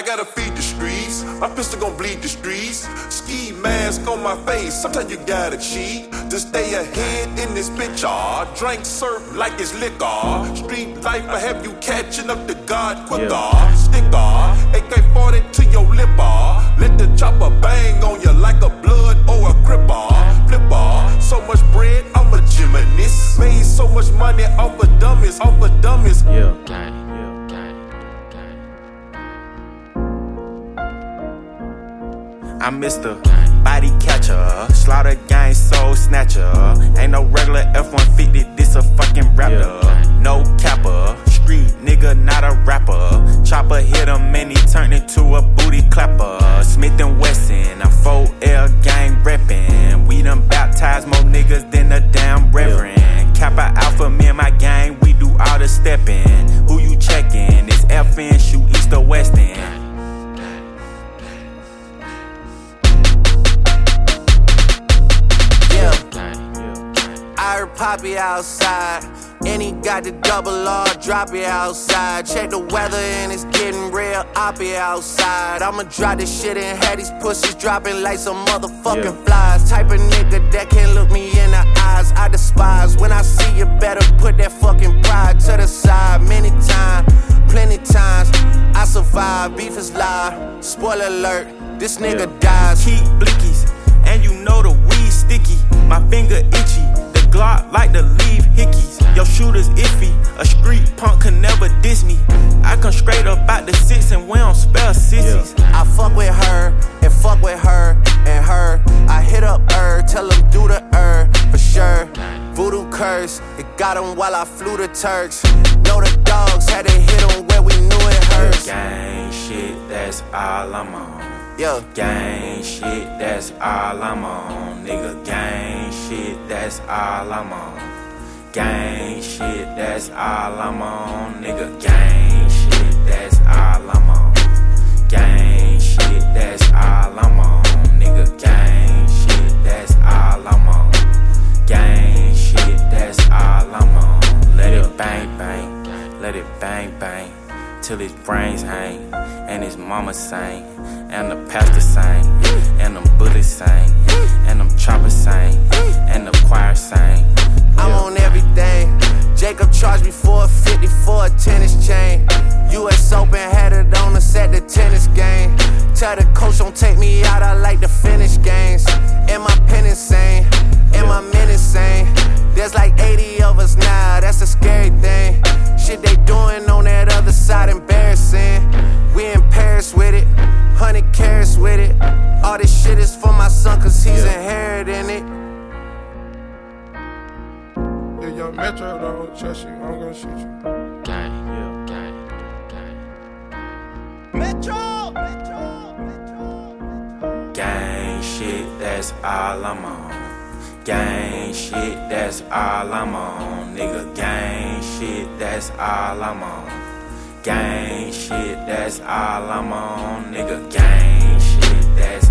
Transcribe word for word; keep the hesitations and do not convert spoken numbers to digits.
I gotta feed the streets. My pistol gon' bleed the streets. Ski mask on my face. Sometimes you gotta cheat to stay ahead in this bitch. Ah, drink surf like it's liquor. Street life will have you catching up to God quicker. Yeah. Sticker, A K forty to your lip. Ah, let the chopper bang on you like a blood or a cripper. Flipper, so much bread, I'm a gymnast. Made so much money off of dummies, off of dummies. Yeah. I'm Mister Body Catcher, Slaughter Gang Soul Snatcher. Ain't no regular F one fifty, this a fucking raptor. No capper, street nigga, not a rapper. Chopper hit him and he turned into a booty clapper. Smith and Wesson, I'm four L gang reppin'. We done baptized more niggas than a damn reverend. Kappa Alpha, me and my gang, we do all the steppin'. Who you checkin'? It's F N, shoot east or west end. I heard Poppy outside, and he got the double R, drop it outside. Check the weather and it's getting real oppy outside. I'ma drop this shit and have these pussies dropping like some motherfucking yeah. flies. Type of nigga that can't look me in the eyes, I despise. When I see you, better put that fucking pride to the side. Many times, plenty times, I survive, beef is live. Spoiler alert, this nigga yeah. dies. Keep blickies, and you know the weed sticky. My finger itchy. Glock like to leave hickeys. Your shooter's iffy. A street punk can never diss me. I come straight up out the six and we don't spell sissies. Yeah. I fuck with her and fuck with her and her. I hit up her, tell them do the her for sure. Voodoo curse, it got him while I flew the Turks. Know the dogs had to hit him where we knew it hurts. Gang shit, that's all I'm on. Yeah. Gang shit, that's all I'm on. Nigga, gang shit, that's all I'm on. Gang shit, that's all I'm on. Nigga, gang shit, that's all I'm on. Gang shit, that's all I'm on. Nigga, gang shit, that's all I'm on. Gang shit, that's all I'm on. Let it bang bang, let it bang bang. Till his brains hang, and his mama sang, and the pastor sang, and them bullets sang, and them choppers sang, and the choir sang. I'm on everything. Jacob charged me for a fifty for a tennis chain. U S Open had it on us at the tennis game. Tell the coach don't take me out, I like to finish games. And my pen insane, and my men insane. There's like eighty of us now, that's a scary thing. Shit they doing on that other side embarrassing. We in Paris with it, hundred carats with it. All this shit is for my son cause he's yeah. inheriting it. Yeah, young Metro don't trust you, I'm gonna shoot you. Gang, yeah, gang, gang. Metro! Metro! Metro! Metro! Gang shit, that's all I'm on. Gang shit, that's all I'm on. Nigga, gang shit, that's all I'm on. Gang shit, that's all I'm on. Nigga, gang shit, that's